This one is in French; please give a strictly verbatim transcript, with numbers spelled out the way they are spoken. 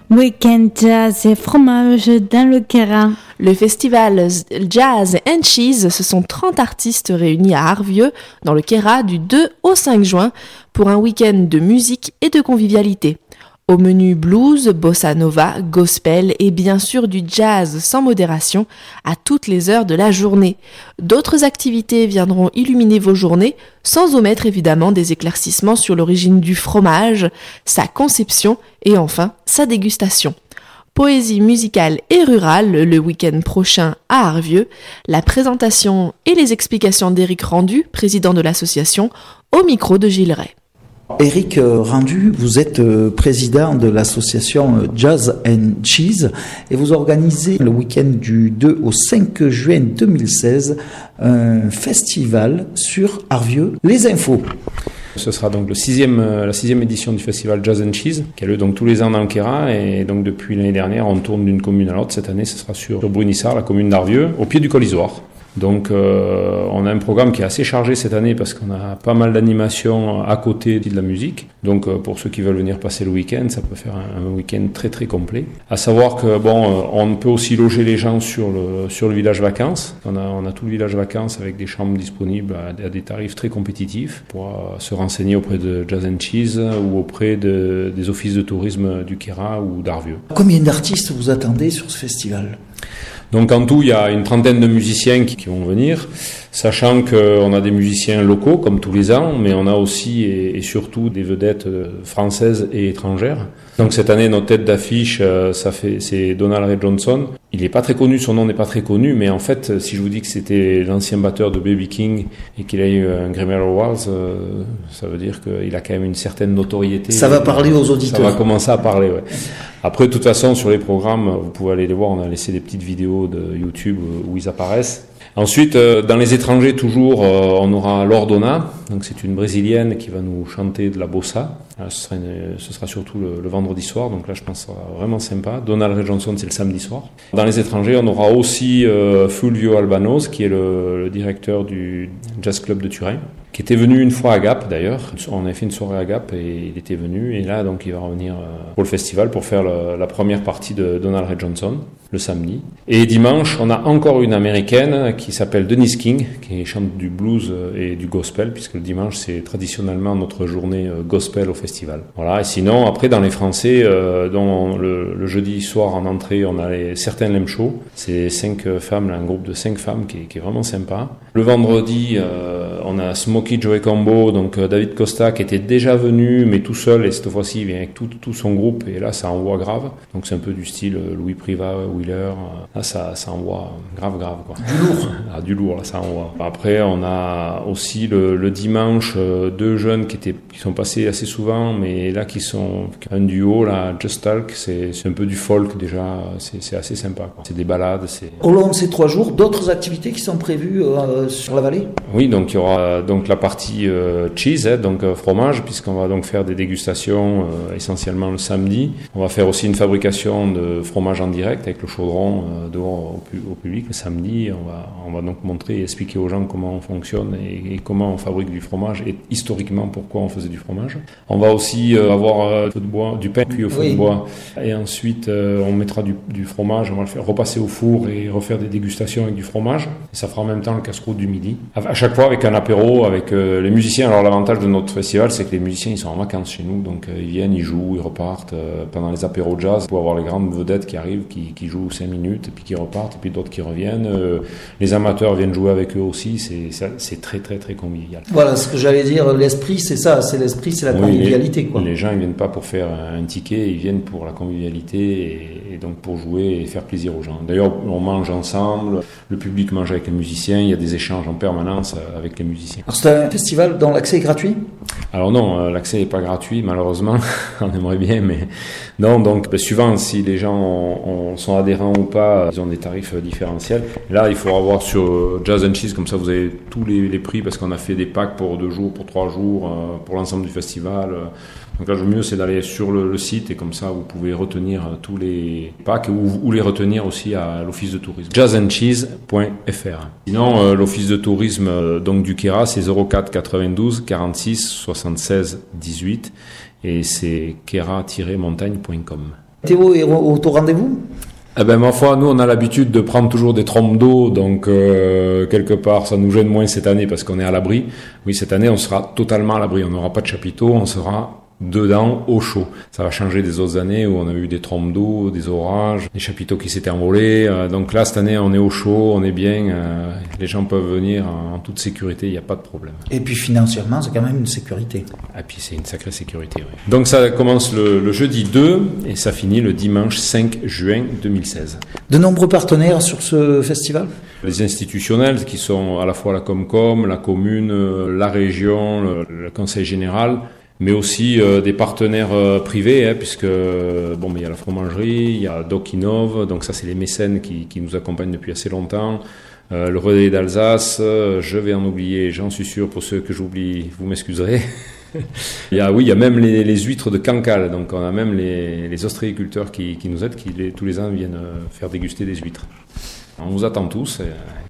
Week-end jazz et fromage dans le Queyras. Le festival Jazz and Cheese, ce sont trente artistes réunis à Arvieux, dans le Queyras, du deux au cinq juin, pour un week-end de musique et de convivialité. Au menu blues, bossa nova, gospel et bien sûr du jazz sans modération à toutes les heures de la journée. D'autres activités viendront illuminer vos journées, sans omettre évidemment des éclaircissements sur l'origine du fromage, sa conception et enfin sa dégustation. Poésie musicale et rurale le week-end prochain à Arvieux, la présentation et les explications d'Éric Rendu, président de l'association, au micro de Gilles Ray. Éric Rendu, vous êtes président de l'association Jazz and Cheese et vous organisez le week-end du deux au cinq juin deux mille seize un festival sur Arvieux. Les infos. Ce sera donc le sixième, la sixième édition du festival Jazz and Cheese, qui a lieu donc tous les ans dans le Queyras, et donc depuis l'année dernière, on tourne d'une commune à l'autre. Cette année, ce sera sur, sur Brunissard, la commune d'Arvieux, au pied du Col Isoire. Donc euh, on a un programme qui est assez chargé cette année parce qu'on a pas mal d'animations à côté de la musique. Donc euh, pour ceux qui veulent venir passer le week-end, ça peut faire un, un week-end très très complet. À savoir que bon, euh, on peut aussi loger les gens sur le sur le village vacances. On a on a tout le village vacances avec des chambres disponibles à, à des tarifs très compétitifs pour euh, se renseigner auprès de Jazz and Cheese ou auprès de, des offices de tourisme du Queyras ou d'Arvieux. Combien d'artistes vous attendez sur ce festival ? Donc en tout, il y a une trentaine de musiciens qui, qui vont venir, sachant qu'on a des musiciens locaux comme tous les ans, mais on a aussi et, et surtout des vedettes françaises et étrangères. Donc cette année, notre tête d'affiche, ça fait, c'est Donald Ray Johnson. Il n'est pas très connu, son nom n'est pas très connu, mais en fait, si je vous dis que c'était l'ancien batteur de B B King et qu'il a eu un Grammy Awards, euh, ça veut dire qu'il a quand même une certaine notoriété. Ça va parler aux auditeurs. Ça va commencer à parler, ouais. Après, de toute façon, sur les programmes, vous pouvez aller les voir. On a laissé des petites vidéos de YouTube où ils apparaissent. Ensuite, dans les étrangers, toujours, on aura Lordona. Donc, c'est une Brésilienne qui va nous chanter de la bossa. Ce sera, une, ce sera surtout le, le vendredi soir. Donc là, je pense que ça sera vraiment sympa. Donald Ray Johnson, c'est le samedi soir. Dans les étrangers, on aura aussi euh, Fulvio Albanos, qui est le, le directeur du Jazz Club de Turin, qui était venu une fois à Gap d'ailleurs. On avait fait une soirée à Gap et il était venu. Et là, donc, il va revenir pour le festival pour faire le, la première partie de Donald Ray Johnson le samedi. Et dimanche, on a encore une américaine qui s'appelle Denise King, qui chante du blues et du gospel, puisque le dimanche, c'est traditionnellement notre journée gospel au festival. Voilà. Et sinon, après, dans les Français, euh, dont le, le jeudi soir en entrée, on a les Certains Lem Show. C'est cinq femmes, un groupe de cinq femmes qui est, qui est vraiment sympa. Le vendredi, euh, on a Smokey Joey Combo, donc euh, David Costa, qui était déjà venu, mais tout seul, et cette fois-ci, il vient avec tout, tout son groupe, et là, ça envoie grave. Donc, c'est un peu du style Louis Privat, Wheeler. Là, ça, ça envoie grave, grave, quoi. Du lourd. Ah, du lourd, là, ça envoie. Après, on a aussi le, le dimanche euh, deux jeunes qui étaient, qui sont passés assez souvent, mais là, qui sont un duo, là, Just Talk, c'est, c'est un peu du folk, déjà, c'est, c'est assez sympa, quoi. C'est des balades, c'est... Au long de ces trois jours, d'autres activités qui sont prévues euh, sur la vallée ? Oui, donc il y aura donc la partie euh, cheese, hein, donc euh, fromage, puisqu'on va donc faire des dégustations euh, essentiellement le samedi. On va faire aussi une fabrication de fromage en direct avec le chaudron euh, dehors au, pu- au public le samedi. On va, on va donc montrer et expliquer aux gens comment on fonctionne et, et comment on fabrique du fromage et historiquement pourquoi on faisait du fromage. On va aussi euh, avoir euh, feu de bois, du pain cuit au feu oui. de bois, et ensuite euh, on mettra du, du fromage, on va le faire repasser au four et refaire des dégustations avec du fromage. Et ça fera en même temps le casse-croûte du midi. À chaque fois avec un apéro, avec euh, les musiciens. Alors l'avantage de notre festival, c'est que les musiciens ils sont en vacances chez nous, donc euh, ils viennent, ils jouent, ils repartent euh, pendant les apéros jazz pour avoir les grandes vedettes qui arrivent, qui, qui jouent cinq minutes et puis qui repartent, et puis d'autres qui reviennent. Euh, les amateurs viennent jouer avec eux aussi. C'est, c'est, c'est très très très convivial. Voilà ce que j'allais dire. L'esprit, c'est ça. C'est l'esprit, c'est la oui, convivialité, les, quoi. Les gens ils viennent pas pour faire un ticket, ils viennent pour la convivialité et, et donc pour jouer et faire plaisir aux gens. D'ailleurs, on mange ensemble. Le public mange avec les musiciens. Il y a des échanges en permanence avec les musiciens. Alors c'est un festival dont l'accès est gratuit ? Alors non, l'accès n'est pas gratuit malheureusement, on aimerait bien, mais non, donc ben, suivant si les gens ont, ont, sont adhérents ou pas, ils ont des tarifs différentiels. Là, il faudra voir sur Jazz and Cheese, comme ça vous avez tous les, les prix, parce qu'on a fait des packs pour deux jours, pour trois jours, euh, pour l'ensemble du festival. Donc là, le mieux, c'est d'aller sur le, le site, et comme ça, vous pouvez retenir tous les packs ou, ou les retenir aussi à l'office de tourisme. jazz and cheese point f r. Sinon, euh, l'office de tourisme euh, donc du Queyras, c'est zéro quatre quatre-vingt-douze quarante-six soixante-seize dix-huit et c'est queyras tiret montagne point com. Théo est au au rendez-vous? Eh ben, ma foi, nous, on a l'habitude de prendre toujours des trompes d'eau, donc euh, quelque part, ça nous gêne moins cette année parce qu'on est à l'abri. Oui, cette année, on sera totalement à l'abri. On n'aura pas de chapiteau, on sera dedans au chaud. Ça va changer des autres années où on a eu des trompes d'eau, des orages, des chapiteaux qui s'étaient envolés. Euh, donc là, cette année, on est au chaud, on est bien. Euh, les gens peuvent venir en, en toute sécurité, il n'y a pas de problème. Et puis financièrement, c'est quand même une sécurité. Et puis c'est une sacrée sécurité, oui. Donc ça commence le, le jeudi deux et ça finit le dimanche cinq juin deux mille seize. De nombreux partenaires sur ce festival? Les institutionnels qui sont à la fois la Comcom, la commune, la région, le, le conseil général, mais aussi euh, des partenaires euh, privés, hein, puisque bon, mais il y a la fromagerie, il y a Doc Innov, donc ça c'est les mécènes qui, qui nous accompagnent depuis assez longtemps. Euh, le Relais d'Alsace, euh, je vais en oublier, j'en suis sûr, pour ceux que j'oublie, vous m'excuserez. il y a, oui, il y a même les, les huîtres de Cancale, donc on a même les, les ostréiculteurs qui, qui nous aident, qui les, tous les ans viennent faire déguster des huîtres. On vous attend tous. Et,